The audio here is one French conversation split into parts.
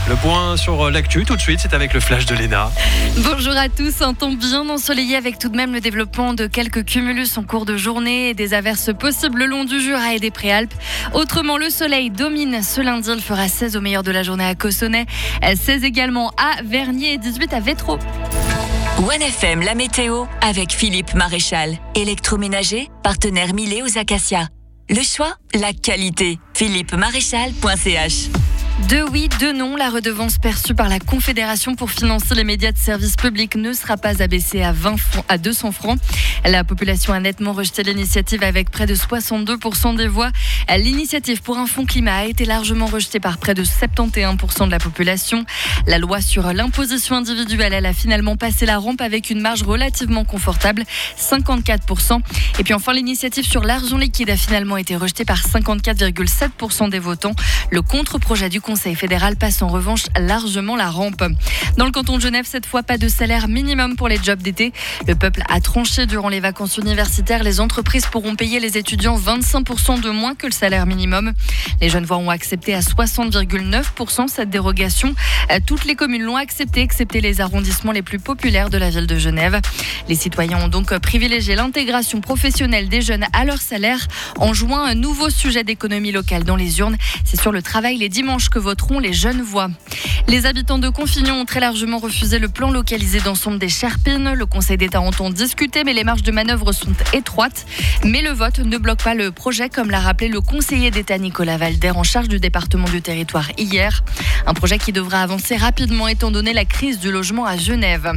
Le point sur l'actu tout de suite, c'est avec le flash de Léna. Bonjour à tous, un temps bien ensoleillé avec tout de même le développement de quelques cumulus en cours de journée et des averses possibles le long du Jura et des Préalpes. Autrement, le soleil domine ce lundi, il fera 16 au meilleur de la journée à Cossonay, 16 également à Vernier et 18 à Vétro. 1FM, la météo avec Philippe Maréchal. Électroménager, partenaire Milet aux Acacias. Le choix, la qualité. philippemaréchal.ch. Deux oui, deux non. La redevance perçue par la Confédération pour financer les médias de service public ne sera pas abaissée à 200 francs. La population a nettement rejeté l'initiative avec près de 62% des voix. L'initiative pour un fonds climat a été largement rejetée par près de 71% de la population. La loi sur l'imposition individuelle, elle a finalement passé la rampe avec une marge relativement confortable, 54%. Et puis enfin, l'initiative sur l'argent liquide a finalement été rejetée par 54,7% des votants. Le contre-projet du Conseil fédéral passe en revanche largement la rampe. Dans le canton de Genève, cette fois, pas de salaire minimum pour les jobs d'été. Le peuple a tranché durant les vacances universitaires. Les entreprises pourront payer les étudiants 25% de moins que le salaire minimum. Les Genevois ont accepté à 60,9% cette dérogation. Toutes les communes l'ont accepté, excepté les arrondissements les plus populaires de la ville de Genève. Les citoyens ont donc privilégié l'intégration professionnelle des jeunes à leur salaire. En juin, un nouveau sujet d'économie locale dans les urnes. C'est sur le travail les dimanches que voteront les Genevois. Les habitants de Confignon ont très largement refusé le plan localisé d'ensemble des Cherpines. Le Conseil d'État entend discuter, mais les marges de manœuvre sont étroites. Mais le vote ne bloque pas le projet, comme l'a rappelé le conseiller d'État Nicolas Valder en charge du département du territoire hier. Un projet qui devra avancer rapidement étant donné la crise du logement à Genève.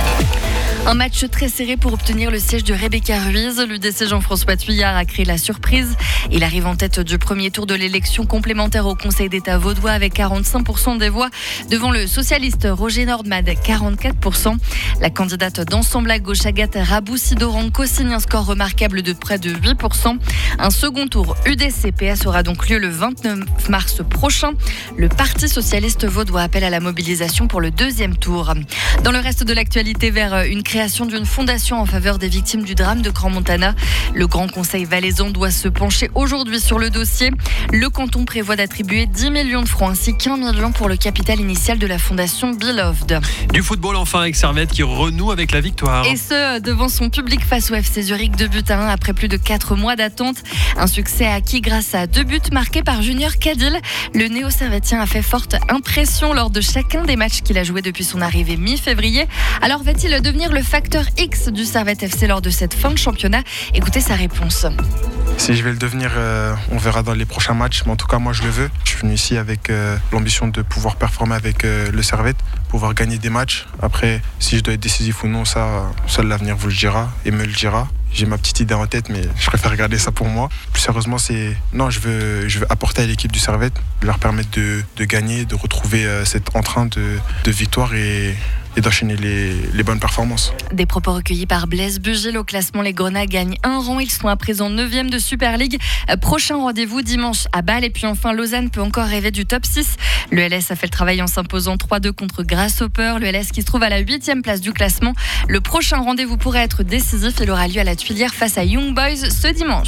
Un match très serré pour obtenir le siège de Rebecca Ruiz. L'UDC Jean-François Thuillard a créé la surprise. Il arrive en tête du premier tour de l'élection complémentaire au Conseil d'État vaudois avec 45% des voix devant le socialiste Roger Nordmad, 44%. La candidate d'Ensemble à gauche, Agathe Rabou-Sidoran, signe un score remarquable de près de 8%. Un second tour UDC-PS aura donc lieu le 29 mars prochain. Le Parti socialiste vaudois appelle à la mobilisation pour le deuxième tour. Dans le reste de l'actualité, vers une création d'une fondation en faveur des victimes du drame de Crans-Montana. Le Grand Conseil valaisan doit se pencher aujourd'hui sur le dossier. Le canton prévoit d'attribuer 10 millions de francs ainsi qu'1 million pour le capital initial de la fondation Beloved. Du football enfin avec Servette qui renoue avec la victoire. Et ce, devant son public face au FC Zurich, 2-1 après plus de 4 mois d'attente. Un succès acquis grâce à 2 buts marqués par Junior Cadil. Le néo-servettien a fait forte impression lors de chacun des matchs qu'il a joué depuis son arrivée mi-février. Alors va-t-il devenir le facteur X du Servette FC lors de cette fin de championnat? Écoutez sa réponse. Si je vais le devenir, on verra dans les prochains matchs. Mais en tout cas, moi, je le veux. Je suis venu ici avec l'ambition de pouvoir performer avec le Servette, pouvoir gagner des matchs. Après, si je dois être décisif ou non, ça seul l'avenir vous le dira et me le dira. J'ai ma petite idée en tête, mais je préfère garder ça pour moi. Plus sérieusement, je veux apporter à l'équipe du Servette, leur permettre de gagner, de retrouver cet entrain de victoire et d'enchaîner les bonnes performances. Des propos recueillis par Blaise Bugil. Au classement, les Grenats gagnent un rang. Ils sont à présent 9e de Super League. Prochain rendez-vous dimanche à Bâle. Et puis enfin, Lausanne peut encore rêver du top 6. Le LS a fait le travail en s'imposant 3-2 contre Grasshopper. Le LS qui se trouve à la 8e place du classement. Le prochain rendez-vous pourrait être décisif. Il aura lieu à la Tuilière face à Young Boys ce dimanche.